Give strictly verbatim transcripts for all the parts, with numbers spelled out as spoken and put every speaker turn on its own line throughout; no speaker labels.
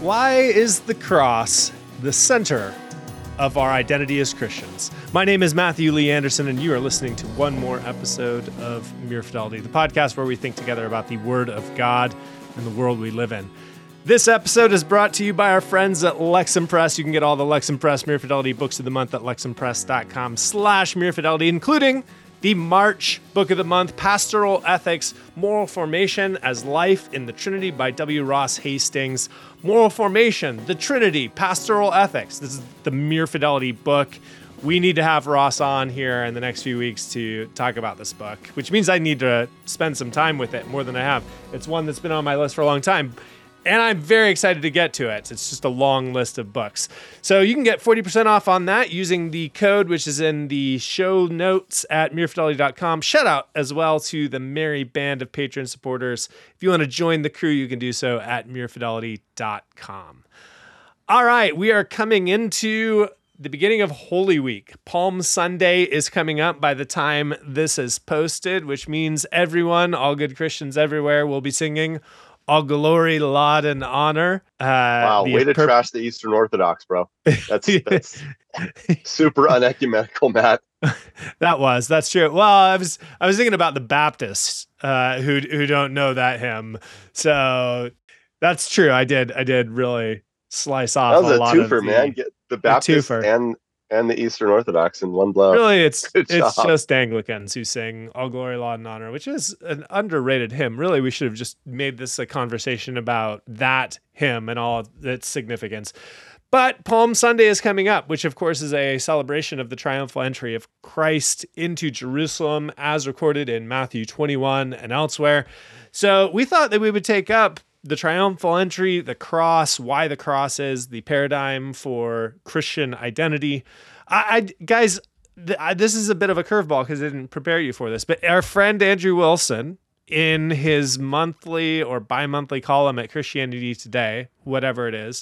Why is the cross the center of our identity as Christians? My name is Matthew Lee Anderson, and you are listening to one more episode of Mere Fidelity, the podcast where we think together about the Word of God and the world we live in. This episode is brought to you by our friends at Lexham Press. You can get all the Lexham Press Mere Fidelity books of the month at lexhampress.com slash Mere Fidelity, including the March Book of the Month, Pastoral Ethics, Moral Formation as Life in the Trinity by W. Ross Hastings. Moral Formation, the Trinity, Pastoral Ethics. This is the Mere Fidelity book. We need to have Ross on here in the next few weeks to talk about this book, which means I need to spend some time with it more than I have. It's one that's been on my list for a long time, and I'm very excited to get to it. It's just a long list of books. So you can get forty percent off on that using the code, which is in the show notes at mere fidelity dot com. Shout out as well to the merry band of Patreon supporters. If you want to join the crew, you can do so at mere fidelity dot com. All right, we are coming into the beginning of Holy Week. Palm Sunday is coming up by the time this is posted, which means everyone, all good Christians everywhere, will be singing all glory, laud, and honor. Uh,
wow, way to per- trash the Eastern Orthodox, bro. That's, that's super unecumenical, Matt.
That was, that's true. Well, I was I was thinking about the Baptists uh, who who don't know that hymn. So that's true. I did I did really slice off
that was
a,
a
lot
twofer,
of the,
man. Get the Baptists and and the Eastern Orthodox in one blow.
Really, it's
Good
it's
job.
just Anglicans who sing All Glory, Laud, and Honor, which is an underrated hymn. Really, we should have just made this a conversation about that hymn and all its significance. But Palm Sunday is coming up, which of course is a celebration of the triumphal entry of Christ into Jerusalem as recorded in Matthew twenty-one and elsewhere. So we thought that we would take up the triumphal entry, the cross, why the cross is the paradigm for Christian identity. I, I guys, th- I, this is a bit of a curveball because I didn't prepare you for this, but our friend Andrew Wilson, in his monthly or bi-monthly column at Christianity Today, whatever it is,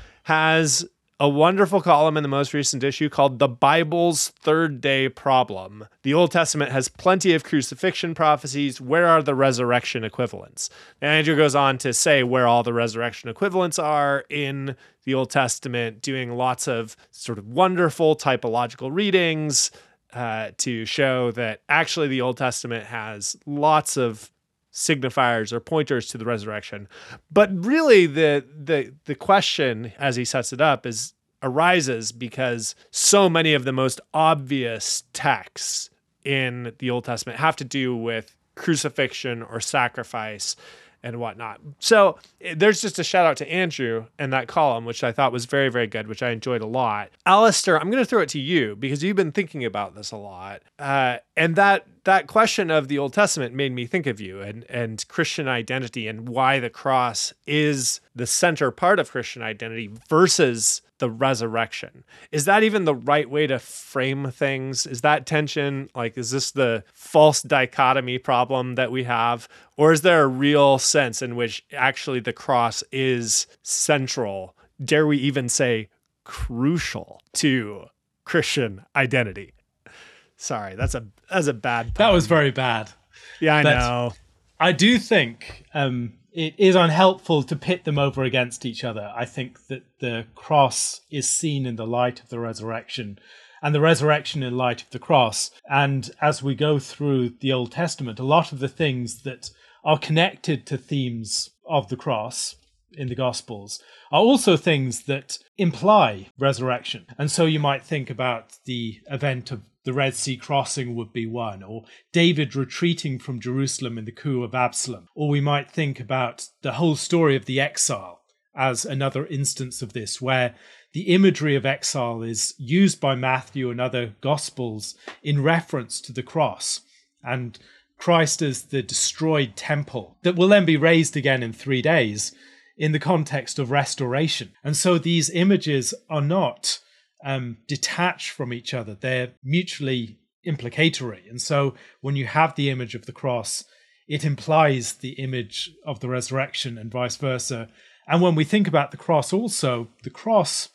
has a wonderful column in the most recent issue called The Bible's Third Day Problem. The Old Testament has plenty of crucifixion prophecies. Where are the resurrection equivalents? And Andrew goes on to say where all the resurrection equivalents are in the Old Testament, doing lots of sort of wonderful typological readings uh, to show that actually the Old Testament has lots of signifiers or pointers to the resurrection. But really the the the question as he sets it up is arises because so many of the most obvious texts in the Old Testament have to do with crucifixion or sacrifice and whatnot. So there's just a shout out to Andrew and that column, which I thought was very, very good, which I enjoyed a lot. Alistair, I'm going to throw it to you because you've been thinking about this a lot. Uh, and that that question of the Old Testament made me think of you and, and Christian identity and why the cross is the center part of Christian identity versus the resurrection. Is that even the right way to frame things? Is that tension, like, is this the false dichotomy problem that we have? Or is there a real sense in which actually the cross is central, dare we even say crucial to Christian identity? Sorry, that's a that's a bad pun.
That was very bad.
Yeah, I
but
know.
I do think um, it is unhelpful to pit them over against each other. I think that the cross is seen in the light of the resurrection and the resurrection in light of the cross. And as we go through the Old Testament, a lot of the things that are connected to themes of the cross in the Gospels are also things that imply resurrection. And so you might think about the event of the Red Sea crossing would be one, or David retreating from Jerusalem in the coup of Absalom. Or we might think about the whole story of the exile as another instance of this, where the imagery of exile is used by Matthew and other Gospels in reference to the cross, and Christ as the destroyed temple that will then be raised again in three days in the context of restoration. And so these images are not Um, detached from each other. They're mutually implicatory. And so when you have the image of the cross, it implies the image of the resurrection and vice versa. And when we think about the cross also, the cross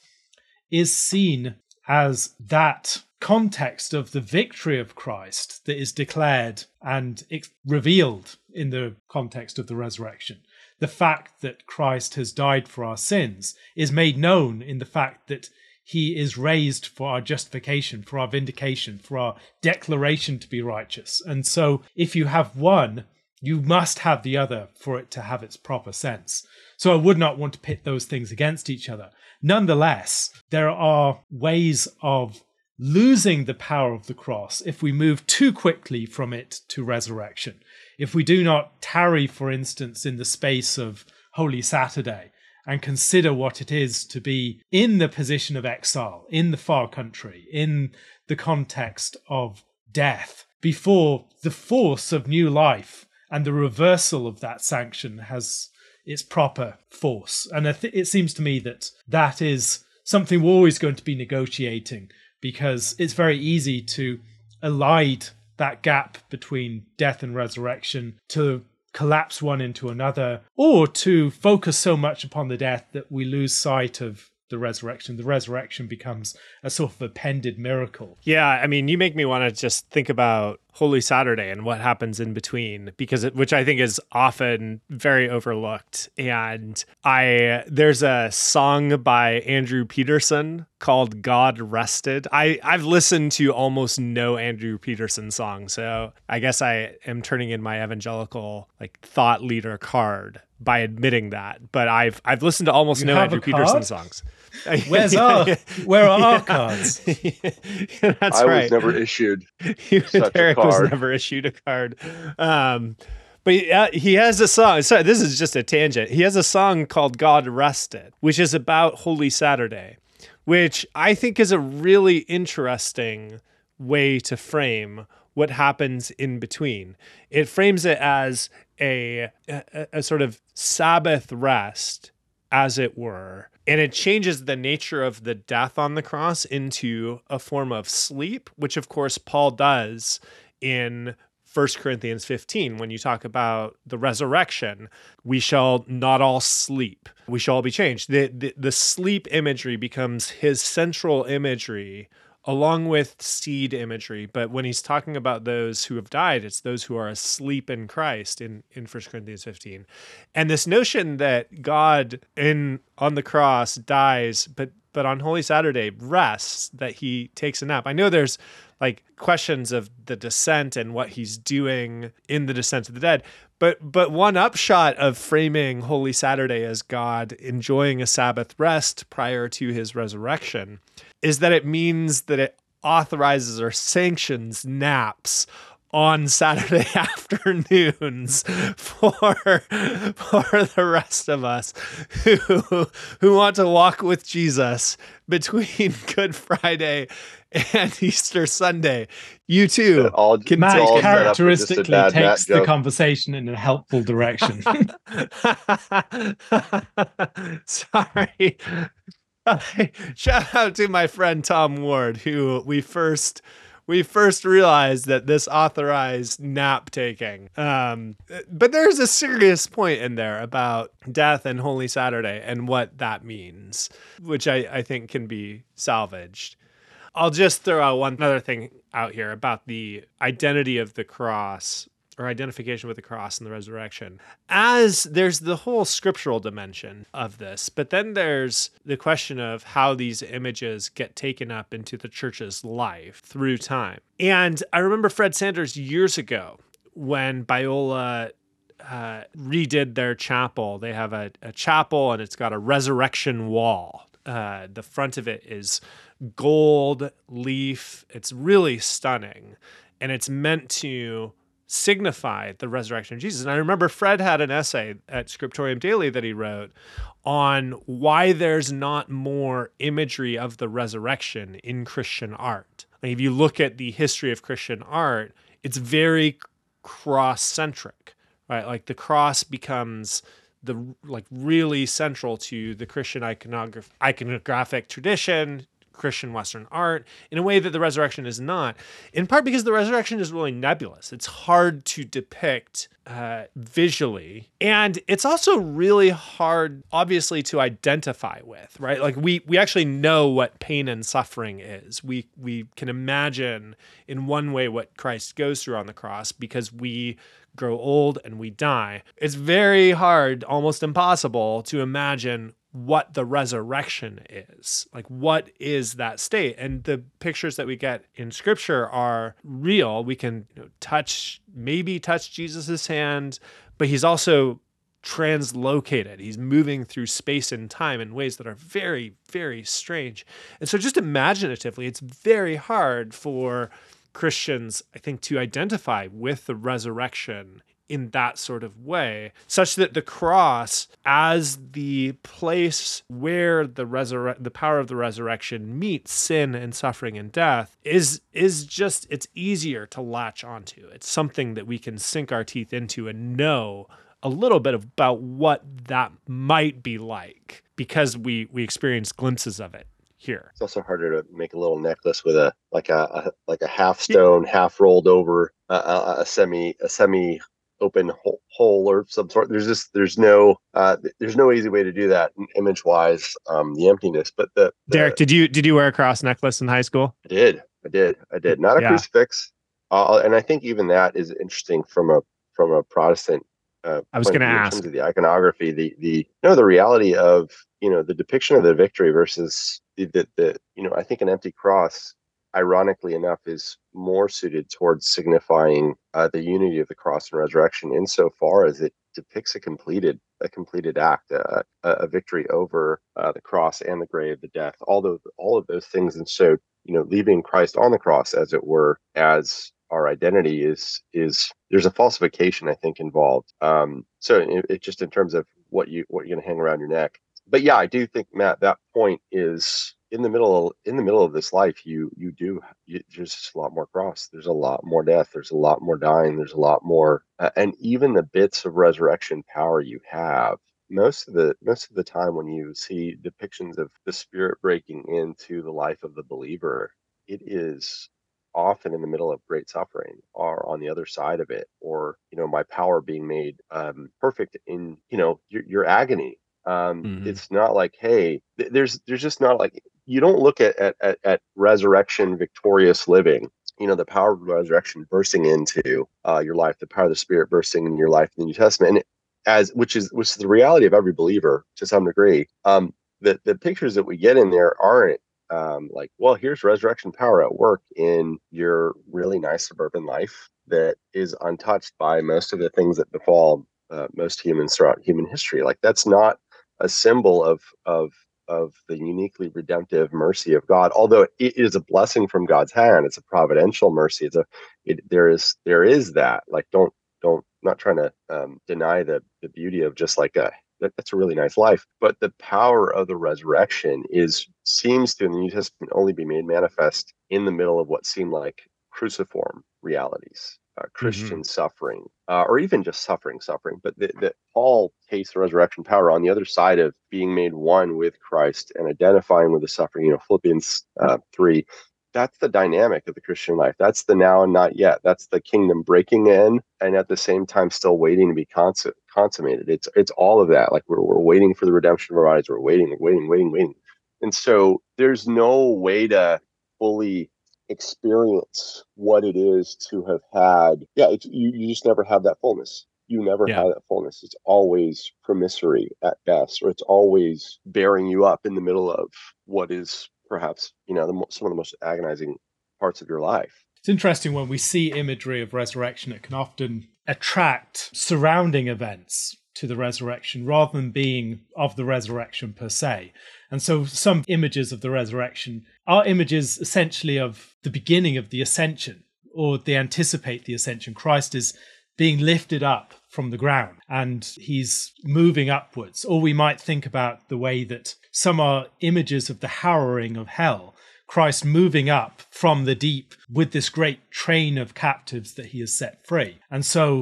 is seen as that context of the victory of Christ that is declared and revealed in the context of the resurrection. the fact that Christ has died for our sins is made known in the fact that he is raised for our justification, for our vindication, for our declaration to be righteous. And so if you have one, you must have the other for it to have its proper sense. So I would not want to pit those things against each other. Nonetheless, there are ways of losing the power of the cross if we move too quickly from it to resurrection. If we do not tarry, for instance, in the space of Holy Saturday and consider what it is to be in the position of exile, in the far country, in the context of death, before the force of new life and the reversal of that sanction has its proper force. And it seems to me that that is something we're always going to be negotiating, because it's very easy to elide that gap between death and resurrection, to collapse one into another, or to focus so much upon the death that we lose sight of the resurrection. The resurrection becomes a sort of appended miracle.
Yeah, I mean, you make me want to just think about Holy Saturday and what happens in between, because it, which I think is often very overlooked. And I there's a song by Andrew Peterson called God Rested. I, I've listened to almost no Andrew Peterson songs, so I guess I am turning in my evangelical like thought leader card by admitting that. But I've I've listened to almost
You
no
have
Andrew
a card?
Peterson songs.
Where's our, where are our cards?
Yeah, that's
I
right.
was never issued
He-
such a
Derek was
card.
never issued a card. Um, but yeah, he has a song. Sorry, this is just a tangent. He has a song called God Rested, which is about Holy Saturday, which I think is a really interesting way to frame what happens in between. It frames it as a, a, a sort of Sabbath rest, as it were. And it changes the nature of the death on the cross into a form of sleep, which of course Paul does in First Corinthians fifteen, when you talk about the resurrection. We shall not all sleep. We shall all be changed. The, the, the sleep imagery becomes his central imagery, along with seed imagery. But when he's talking about those who have died, it's those who are asleep in Christ in, in First Corinthians fifteen. And this notion that God in on the cross dies, but but on Holy Saturday rests, that he takes a nap. I know there's like questions of the descent and what he's doing in the descent of the dead. But but one upshot of framing Holy Saturday as God enjoying a Sabbath rest prior to his resurrection is that it means that it authorizes or sanctions naps on Saturday afternoons for, for the rest of us who, who want to walk with Jesus between Good Friday and Easter Sunday. You too.
All,
can
Matt
all set up for just a
characteristically
bad Matt
takes the
joke.
conversation in a helpful direction.
Sorry. Shout out to my friend Tom Ward, who we first we first realized that this authorized nap taking. Um, but there's a serious point in there about death and Holy Saturday and what that means, which I, I think can be salvaged. I'll just throw out one other thing out here about the identity of the cross, or identification with the cross and the resurrection. As there's the whole scriptural dimension of this, but then there's the question of how these images get taken up into the church's life through time. And I remember Fred Sanders years ago when Biola uh, redid their chapel. They have a, a chapel and it's got a resurrection wall. Uh, the front of it is gold leaf. It's really stunning. And it's meant to signify the resurrection of Jesus. And I remember Fred had an essay at Scriptorium Daily that he wrote on why there's not more imagery of the resurrection in Christian art. Like if you look at the history of Christian art, it's very cross-centric, right? Like the cross becomes the like really central to the Christian iconograph- iconographic tradition. Christian Western art in a way that the resurrection is not, in part because the resurrection is really nebulous. It's hard to depict uh, visually. And it's also really hard, obviously, to identify with, right? Like we we actually know what pain and suffering is. We, we can imagine in one way what Christ goes through on the cross because we grow old and we die. It's very hard, almost impossible, to imagine what the resurrection is. Like, what is that state? And the pictures that we get in scripture are real. We can, you know, touch, maybe touch Jesus's hand, but he's also translocated. He's moving through space and time in ways that are very, very strange. And so just imaginatively, it's very hard for Christians, I think, to identify with the resurrection in that sort of way, such that the cross, as the place where the resurre- the power of the resurrection meets sin and suffering and death, is is just, it's easier to latch onto. It's something that we can sink our teeth into and know a little bit about what that might be like because we we experience glimpses of it here.
It's also harder to make a little necklace with a like a, a like a half stone, yeah. half rolled over, uh, a semi a semi open hole, hole or some sort. There's just there's no uh, there's no easy way to do that image wise. Um, the emptiness, but the, the
Derek, did you did you wear a cross necklace in high school?
I did, I did, I did. Not a yeah. crucifix, uh, and I think even that is interesting from a from a Protestant. Uh,
I was going to ask
in terms of the iconography, the the you know the reality of you know the depiction of the victory versus the the, the you know I think an empty cross, ironically enough, is more suited towards signifying uh, the unity of the cross and resurrection, insofar as it depicts a completed a completed act, uh, a victory over uh, the cross and the grave, the death, all those all of those things, and so you know leaving Christ on the cross, as it were, as our identity is is there's a falsification I think involved. Um, so it, it just in terms of what you what you're going to hang around your neck. But yeah, I do think, Matt, that point is in the middle in the middle of this life. You you do you, there's just a lot more cross. There's a lot more death. There's a lot more dying. There's a lot more, uh, and even the bits of resurrection power you have. Most of the most of the time when you see depictions of the Spirit breaking into the life of the believer, it is often in the middle of great suffering or on the other side of it, or you know my power being made um perfect in you know your, your agony. um mm-hmm. It's not like, hey, th- there's there's just not like, you don't look at, at at at resurrection victorious living, you know the power of resurrection bursting into uh your life, the power of the Spirit bursting in your life in the New Testament, and it, as which is which is the reality of every believer to some degree. Um the the pictures that we get in there aren't Um, like, well, here's resurrection power at work in your really nice suburban life that is untouched by most of the things that befall uh, most humans throughout human history. Like, that's not a symbol of of of the uniquely redemptive mercy of God, although it is a blessing from God's hand. It's a providential mercy. It's a it, there is there is that. Like, don't don't not trying to um, deny the the beauty of just like a That, that's a really nice life. But the power of the resurrection is seems to in the New Testament only be made manifest in the middle of what seem like cruciform realities, uh, Christian mm-hmm. suffering, uh, or even just suffering, suffering. But that Paul tastes the resurrection power on the other side of being made one with Christ and identifying with the suffering. You know, Philippians uh, three. That's the dynamic of the Christian life. That's the now and not yet. That's the kingdom breaking in, and at the same time still waiting to be cons- consummated. It's it's all of that. Like we're we're waiting for the redemption of our bodies. We're waiting, waiting, waiting, waiting. And so there's no way to fully experience what it is to have had. Yeah, it's, you you just never have that fullness. You never yeah. have that fullness. It's always promissory at best, or it's always bearing you up in the middle of what is perhaps, you know, the, some of the most agonizing parts of your life.
It's interesting when we see imagery of resurrection, it can often attract surrounding events to the resurrection rather than being of the resurrection per se. And so some images of the resurrection are images essentially of the beginning of the ascension, or they anticipate the ascension. Christ is being lifted up from the ground and he's moving upwards. Or we might think about the way that some are images of the harrowing of hell, Christ moving up from the deep with this great train of captives that he has set free. And so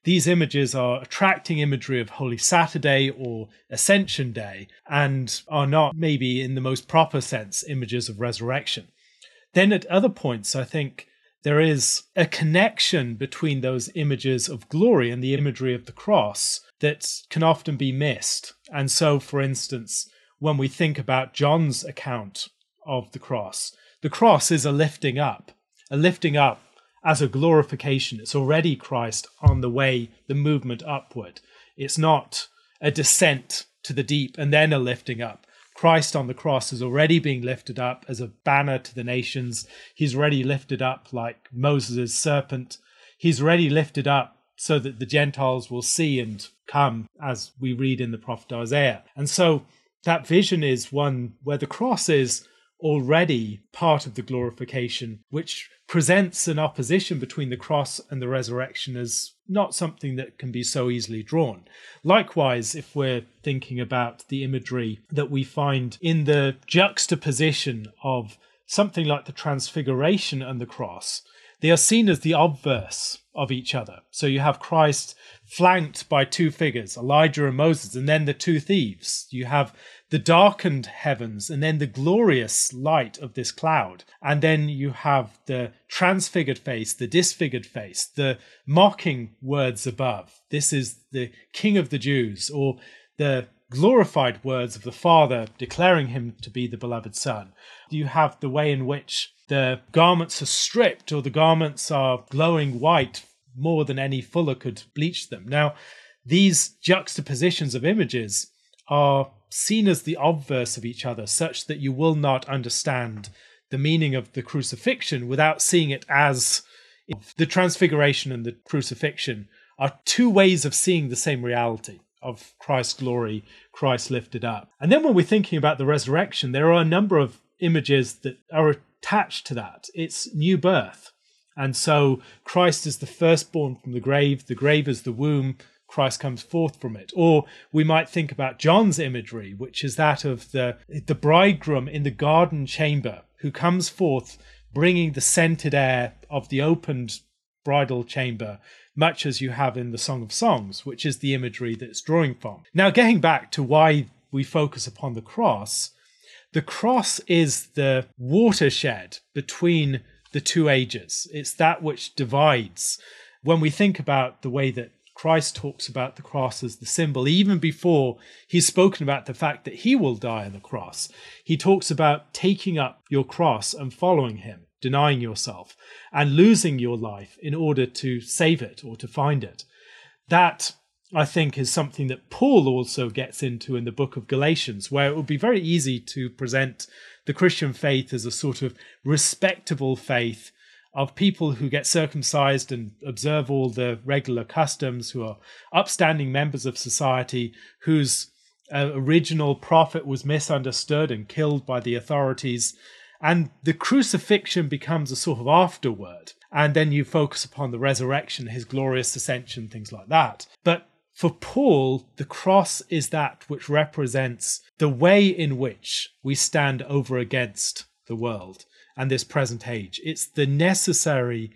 these images are attracting imagery of Holy Saturday or Ascension Day and are not maybe in the most proper sense images of resurrection. Then at other points, I think there is a connection between those images of glory and the imagery of the cross that can often be missed. And so, for instance, when we think about John's account of the cross, the cross is a lifting up, a lifting up as a glorification. It's already Christ on the way, the movement upward. It's not a descent to the deep and then a lifting up. Christ on the cross is already being lifted up as a banner to the nations. He's already lifted up like Moses' serpent. He's already lifted up so that the Gentiles will see and come, as we read in the prophet Isaiah. And so that vision is one where the cross is already part of the glorification, which presents an opposition between the cross and the resurrection as not something that can be so easily drawn. Likewise, if we're thinking about the imagery that we find in the juxtaposition of something like the Transfiguration and the cross, they are seen as the obverse of each other. So you have Christ flanked by two figures, Elijah and Moses, and then the two thieves. You have the darkened heavens and then the glorious light of this cloud. And then you have the transfigured face, the disfigured face, the mocking words above. This is the King of the Jews, or the glorified words of the Father declaring him to be the beloved Son. You have the way in which the garments are stripped, or the garments are glowing white more than any fuller could bleach them. Now, these juxtapositions of images are seen as the obverse of each other, such that you will not understand the meaning of the crucifixion without seeing it as the Transfiguration and the crucifixion are two ways of seeing the same reality of Christ's glory, Christ lifted up. And then when we're thinking about the resurrection, there are a number of images that are attached to that. It's new birth. And so Christ is the firstborn from the grave, the grave is the womb, Christ comes forth from it. Or we might think about John's imagery, which is that of the, the bridegroom in the garden chamber who comes forth bringing the scented air of the opened bridal chamber, much as you have in the Song of Songs, which is the imagery that it's drawing from. Now, getting back to why we focus upon the cross, the cross is the watershed between the two ages. It's that which divides. When we think about the way that Christ talks about the cross as the symbol, even before he's spoken about the fact that he will die on the cross, he talks about taking up your cross and following him, denying yourself and losing your life in order to save it or to find it. That, I think, is something that Paul also gets into in the book of Galatians, where it would be very easy to present the Christian faith as a sort of respectable faith of people who get circumcised and observe all the regular customs, who are upstanding members of society, whose uh, original prophet was misunderstood and killed by the authorities. And the crucifixion becomes a sort of afterword. And then you focus upon the resurrection, his glorious ascension, things like that. But for Paul, the cross is that which represents the way in which we stand over against the world and this present age. It's the necessary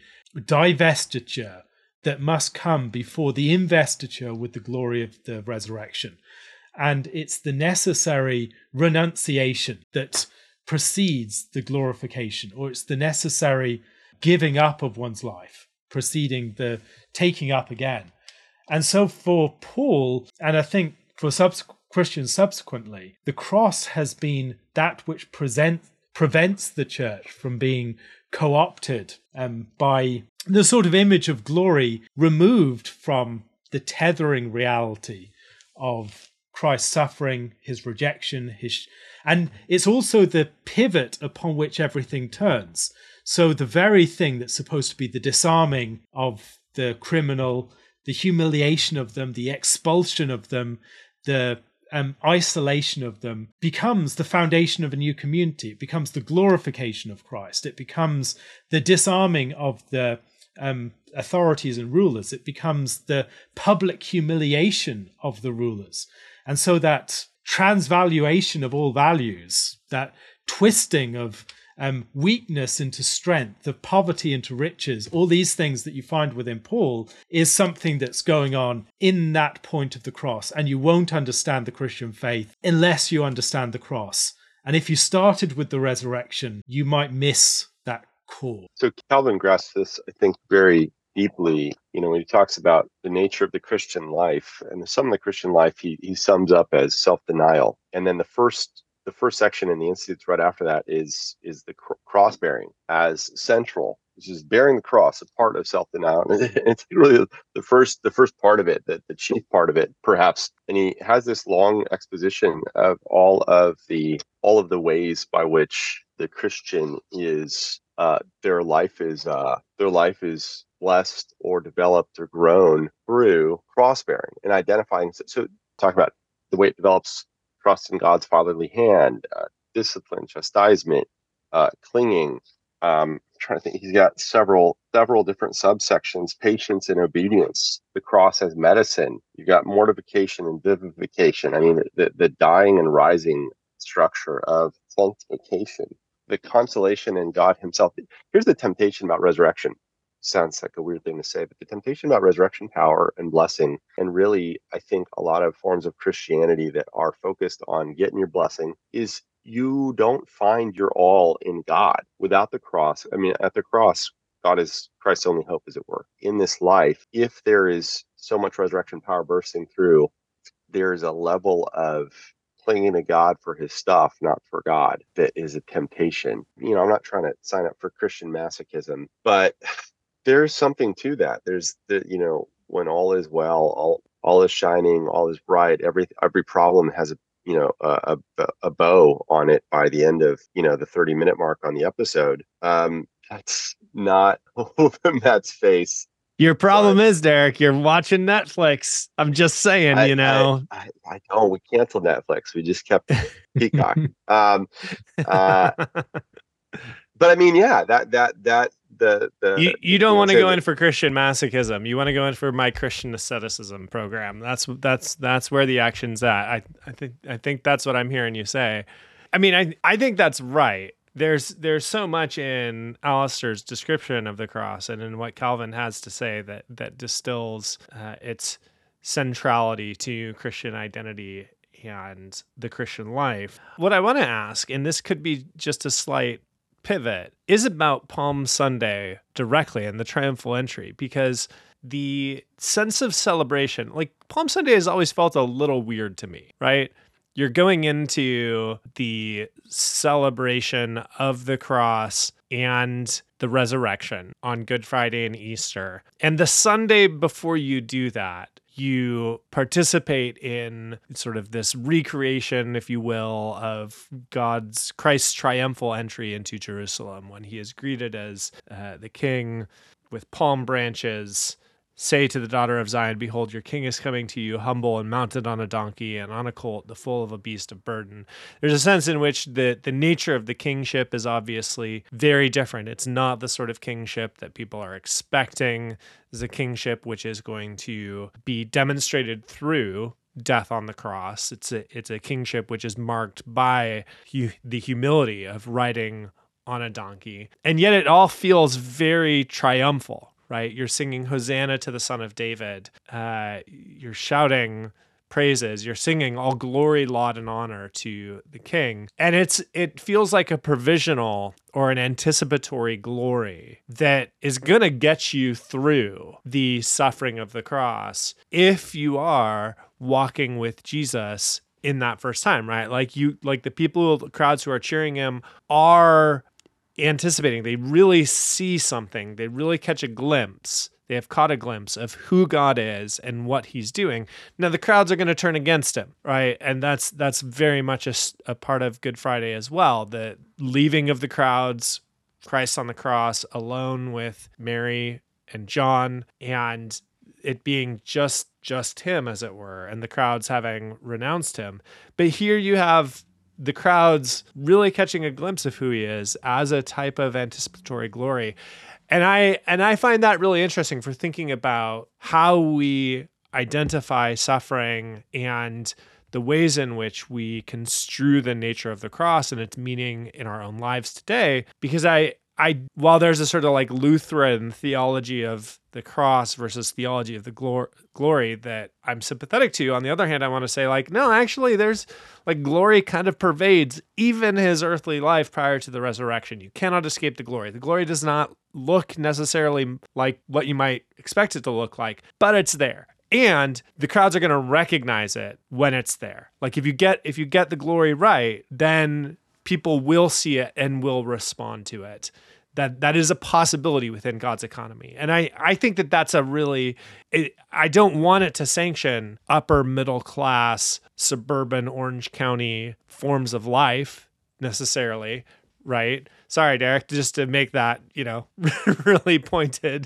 divestiture that must come before the investiture with the glory of the resurrection. And it's the necessary renunciation that precedes the glorification, or it's the necessary giving up of one's life, preceding the taking up again. And so for Paul, and I think for subs- Christians subsequently, the cross has been that which present, prevents the church from being co-opted um, by the sort of image of glory removed from the tethering reality of Christ's suffering, his rejection, his, and it's also the pivot upon which everything turns. So the very thing that's supposed to be the disarming of the criminal, the humiliation of them, the expulsion of them, the um, isolation of them, becomes the foundation of a new community. It becomes the glorification of Christ. It becomes the disarming of the um, authorities and rulers. It becomes the public humiliation of the rulers. And so that transvaluation of all values, that twisting of um, weakness into strength, of poverty into riches, all these things that you find within Paul is something that's going on in that point of the cross. And you won't understand the Christian faith unless you understand the cross. And if you started with the resurrection, you might miss that core.
So Calvin grasps this, I think, very deeply, you know, when he talks about the nature of the Christian life, and some of the Christian life he, he sums up as self-denial. And then the first the first section in the Institutes right after that is is the cr- cross bearing as central, which is bearing the cross, a part of self-denial. And it's really the first the first part of it, the, the chief part of it, perhaps. And he has this long exposition of all of the all of the ways by which the Christian is uh, their life is uh, their life is blessed or developed or grown through cross bearing and identifying. So, so talk about the way it develops trust in God's fatherly hand, uh, discipline, chastisement, uh, clinging. Um, I'm trying to think, he's got several several different subsections: patience and obedience. The cross as medicine. You've got mortification and vivification. I mean, the the dying and rising structure of sanctification. The consolation in God Himself. Here's the temptation about resurrection. Sounds like a weird thing to say, but the temptation about resurrection power and blessing, and really, I think a lot of forms of Christianity that are focused on getting your blessing, is you don't find your all in God without the cross. I mean, at the cross, God is Christ's only hope, as it were. In this life, if there is so much resurrection power bursting through, there's a level of clinging to God for His stuff, not for God, that is a temptation. You know, I'm not trying to sign up for Christian masochism, but there's something to that. There's the, you know, when all is well, all all is shining, all is bright. Every every problem has a, you know, a, a, a bow on it by the end of, you know, the thirty minute mark on the episode. Um, that's not Matt's face.
Your problem but, is, Derek, you're watching Netflix. I'm just saying,
I,
you know.
I, I, I don't. We canceled Netflix. We just kept Peacock. um, uh, but I mean, yeah, that that that. The, the,
you, you don't
you
want to go
that,
in for Christian masochism. You want to go in for my Christian asceticism program. That's that's that's where the action's at. I I think I think that's what I'm hearing you say. I mean, I I think that's right. There's there's so much in Alistair's description of the cross and in what Calvin has to say that that distills uh, its centrality to Christian identity and the Christian life. What I want to ask, and this could be just a slight pivot, is about Palm Sunday directly and the triumphal entry, because the sense of celebration, like Palm Sunday has always felt a little weird to me, right? You're going into the celebration of the cross and the resurrection on Good Friday and Easter. And the Sunday before you do that, you participate in sort of this recreation, if you will, of God's, Christ's triumphal entry into Jerusalem when He is greeted as uh, the King with palm branches. Say to the daughter of Zion, behold, your king is coming to you, humble and mounted on a donkey and on a colt, the foal of a beast of burden. There's a sense in which the, the nature of the kingship is obviously very different. It's not the sort of kingship that people are expecting. It's a kingship which is going to be demonstrated through death on the cross. It's a, it's a kingship which is marked by hu- the humility of riding on a donkey. And yet it all feels very triumphal. Right? You're singing Hosanna to the Son of David. Uh, you're shouting praises. You're singing all glory, laud, and honor to the King. And it's it feels like a provisional or an anticipatory glory that is going to get you through the suffering of the cross if you are walking with Jesus in that first time, right? Like you, like the people, the crowds who are cheering Him are anticipating. They really see something. They really catch a glimpse. They have caught a glimpse of who God is and what He's doing. Now the crowds are going to turn against Him, right? And that's that's very much a, a part of Good Friday as well. The leaving of the crowds, Christ on the cross, alone with Mary and John, and it being just just Him, as it were, and the crowds having renounced Him. But here you have the crowds really catching a glimpse of who He is as a type of anticipatory glory. And I and I find that really interesting for thinking about how we identify suffering and the ways in which we construe the nature of the cross and its meaning in our own lives today. Because I, I, while there's a sort of like Lutheran theology of the cross versus theology of the glor- glory that I'm sympathetic to, on the other hand, I want to say like, no, actually there's like glory kind of pervades even his earthly life prior to the resurrection. You cannot escape the glory. The glory does not look necessarily like what you might expect it to look like, but it's there. And the crowds are going to recognize it when it's there. Like if you get, if you get the glory right, then people will see it and will respond to it. That that is a possibility within God's economy. And I, I think that that's a really, it, I don't want it to sanction upper middle class, suburban Orange County forms of life necessarily, right? Sorry, Derek, just to make that, you know, really pointed.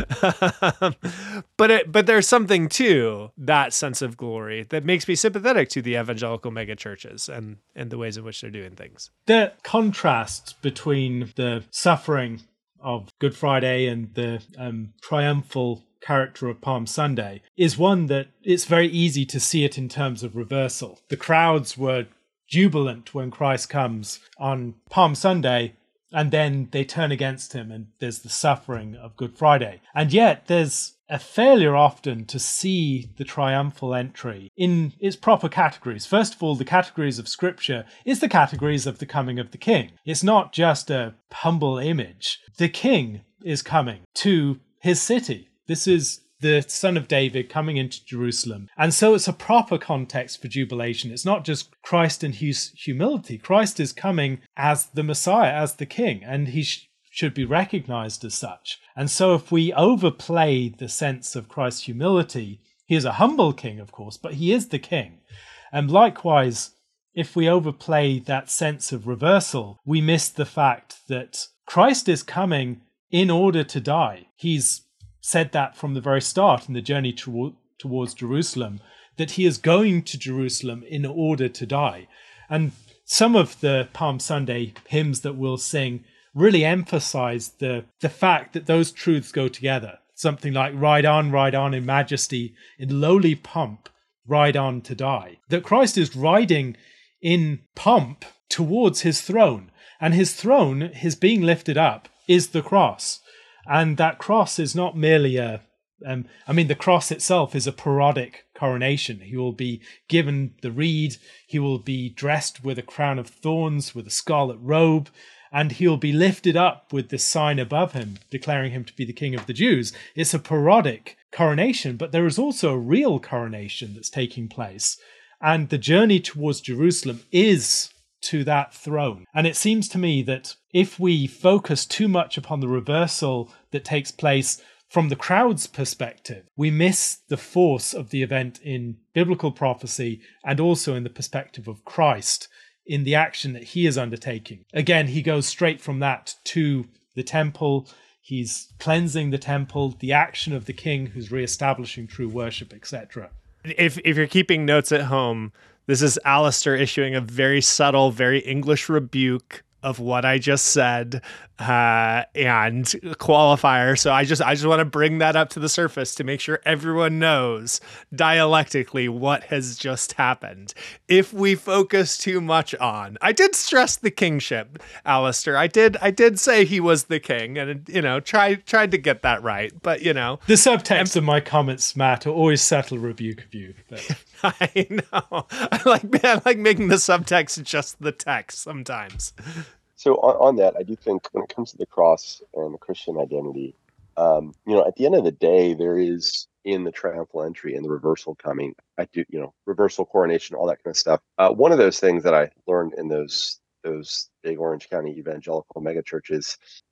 but it, but there's something to that sense of glory that makes me sympathetic to the evangelical megachurches and, and the ways in which they're doing things.
The contrast between the suffering of Good Friday and the um, triumphal character of Palm Sunday is one that it's very easy to see it in terms of reversal. The crowds were jubilant when Christ comes on Palm Sunday, and then they turn against him, and there's the suffering of Good Friday. And yet there's a failure often to see the triumphal entry in its proper categories. First of all, the categories of Scripture is the categories of the coming of the King. It's not just a humble image. The King is coming to his city. This is the Son of David coming into Jerusalem. And so it's a proper context for jubilation. It's not just Christ in his humility. Christ is coming as the Messiah, as the King, and he sh- should be recognized as such. And so if we overplay the sense of Christ's humility, he is a humble King, of course, but he is the King. And likewise, if we overplay that sense of reversal, we miss the fact that Christ is coming in order to die. He's said that from the very start in the journey to, towards Jerusalem, that he is going to Jerusalem in order to die. And some of the Palm Sunday hymns that we'll sing really emphasize the, the fact that those truths go together. Something like ride on, ride on in majesty, in lowly pomp, ride on to die. That Christ is riding in pomp towards his throne, and his throne, his being lifted up, is the cross. And that cross is not merely a, um, I mean, the cross itself is a parodic coronation. He will be given the reed, he will be dressed with a crown of thorns, with a scarlet robe, and he'll be lifted up with this sign above him, declaring him to be the King of the Jews. It's a parodic coronation, but there is also a real coronation that's taking place. And the journey towards Jerusalem is to that throne. And it seems to me that if we focus too much upon the reversal that takes place from the crowd's perspective, we miss the force of the event in biblical prophecy and also in the perspective of Christ in the action that he is undertaking. Again, he goes straight from that to the temple. He's cleansing the temple, the action of the king who's reestablishing true worship, et cetera.
If if you're keeping notes at home, this is Alistair issuing a very subtle, very English rebuke of what I just said, uh, and qualifier. So I just I just want to bring that up to the surface to make sure everyone knows dialectically what has just happened. If we focus too much on, I did stress the kingship, Alistair. I did I did say he was the king, and you know tried tried to get that right. But you know
the subtext of my comments, Matt, are always subtle rebuke of you. But.
I know. I like I like making the subtext just the text sometimes.
So on, on that, I do think when it comes to the cross and the Christian identity, um, you know, at the end of the day, there is in the triumphal entry and the reversal coming. I do, you know, reversal, coronation, all that kind of stuff. Uh, one of those things that I learned in those those big Orange County evangelical megachurches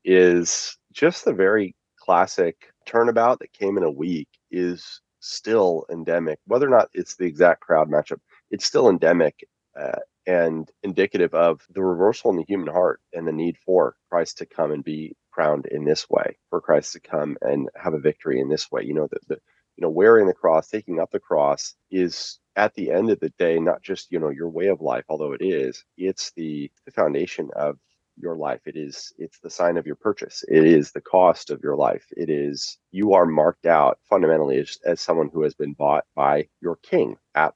is just the very classic turnabout that came in a week is still endemic. Whether or not it's the exact crowd matchup, it's still endemic uh, and indicative of the reversal in the human heart and the need for Christ to come and be crowned in this way, for Christ to come and have a victory in this way. You know, the, the you know, wearing the cross, taking up the cross is at the end of the day, not just, you know, your way of life, although it is, it's the, the foundation of your life. It is, it's the sign of your purchase. It is the cost of your life. It is, you are marked out fundamentally as, as someone who has been bought by your king at the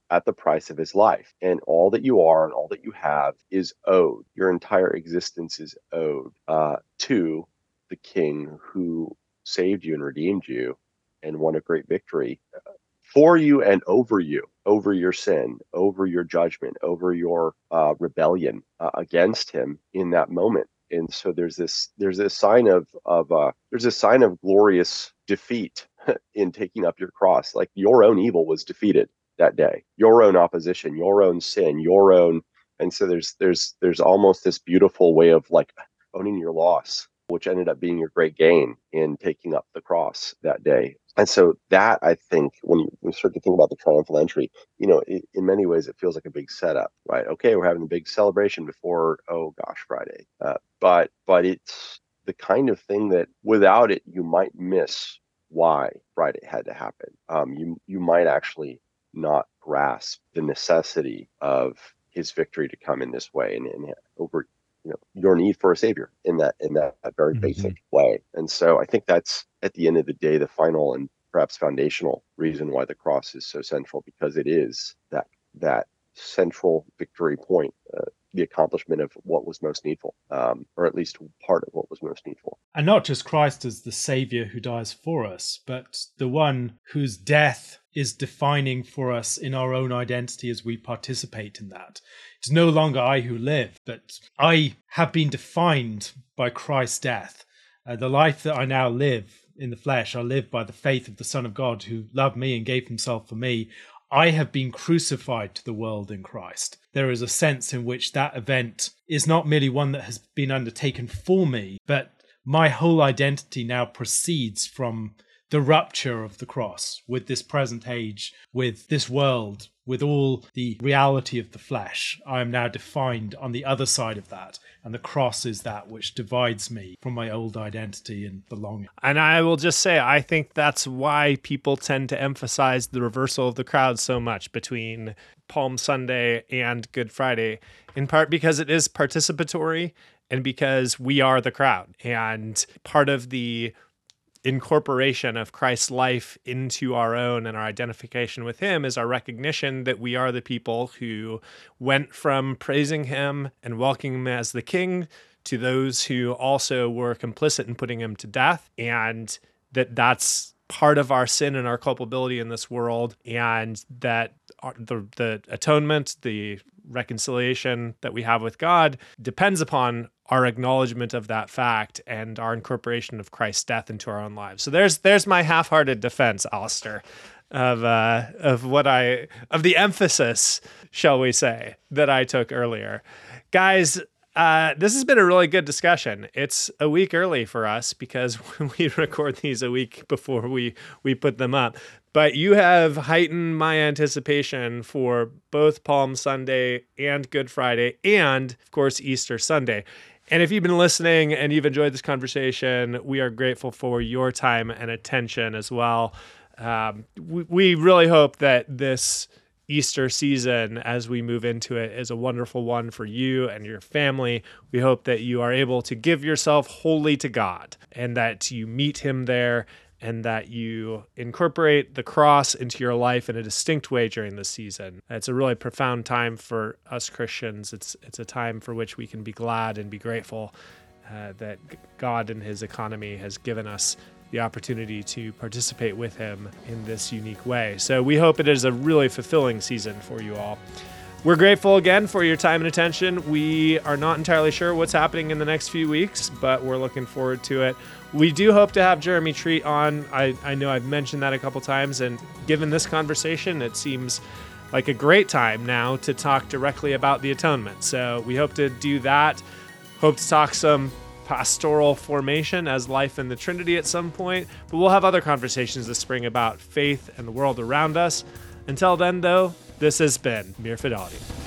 at the price of his life. And all that you are and all that you have is owed. Your entire existence is owed uh, to the King who saved you and redeemed you and won a great victory for you and over you, over your sin, over your judgment, over your uh, rebellion uh, against him in that moment. And so there's this there's this sign of of uh, there's a sign of glorious defeat in taking up your cross. Like your own evil was defeated that day, your own opposition, your own sin, your own. And so there's there's there's almost this beautiful way of like owning your loss, which ended up being your great gain in taking up the cross that day. And so that, I think, when you, when you start to think about the triumphal entry, you know, it, in many ways, it feels like a big setup, right? Okay, we're having a big celebration before, oh gosh, Friday. Uh, but but it's the kind of thing that without it, you might miss why Friday had to happen. Um, you you might actually not grasp the necessity of his victory to come in this way and, and over you know your need for a savior in that in that, that very
Mm-hmm.
basic way. And so I think that's at the end of the day the final and perhaps foundational reason why the cross is so central, because it is that that central victory point, uh, the accomplishment of what was most needful, um, or at least part of what was most needful.
And not just Christ as the Savior who dies for us, but the one whose death is defining for us in our own identity as we participate in that. It's no longer I who live, but I have been defined by Christ's death. Uh, the life that I now live in the flesh, I live by the faith of the Son of God who loved me and gave himself for me. I have been crucified to the world in Christ. There is a sense in which that event is not merely one that has been undertaken for me, but my whole identity now proceeds from the rupture of the cross with this present age, with this world, with all the reality of the flesh. I am now defined on the other side of that, and the cross is that which divides me from my old identity and belonging.
And I will just say, I think that's why people tend to emphasize the reversal of the crowd so much between Palm Sunday and Good Friday, in part because it is participatory and because we are the crowd. And part of the incorporation of Christ's life into our own and our identification with him is our recognition that we are the people who went from praising him and welcoming him as the king to those who also were complicit in putting him to death, and that that's part of our sin and our culpability in this world, and that our, the the atonement, the reconciliation that we have with God depends upon our acknowledgement of that fact and our incorporation of Christ's death into our own lives. So there's there's my half-hearted defense, Alistair, of uh, of what I of the emphasis, shall we say, that I took earlier. Guys, uh, this has been a really good discussion. It's a week early for us because we record these a week before we we put them up. But you have heightened my anticipation for both Palm Sunday and Good Friday and, of course, Easter Sunday. And if you've been listening and you've enjoyed this conversation, we are grateful for your time and attention as well. Um, we, we really hope that this Easter season, as we move into it, is a wonderful one for you and your family. We hope that you are able to give yourself wholly to God and that you meet him there, and that you incorporate the cross into your life in a distinct way during this season. It's a really profound time for us Christians. It's it's a time for which we can be glad and be grateful uh, that God in his economy has given us the opportunity to participate with him in this unique way. So we hope it is a really fulfilling season for you all. We're grateful again for your time and attention. We are not entirely sure what's happening in the next few weeks, but we're looking forward to it. We do hope to have Jeremy Treat on. I, I know I've mentioned that a couple times, and given this conversation, it seems like a great time now to talk directly about the atonement. So we hope to do that. Hope to talk some pastoral formation as life in the Trinity at some point, but we'll have other conversations this spring about faith and the world around us. Until then, though, this has been Mere Fidelity.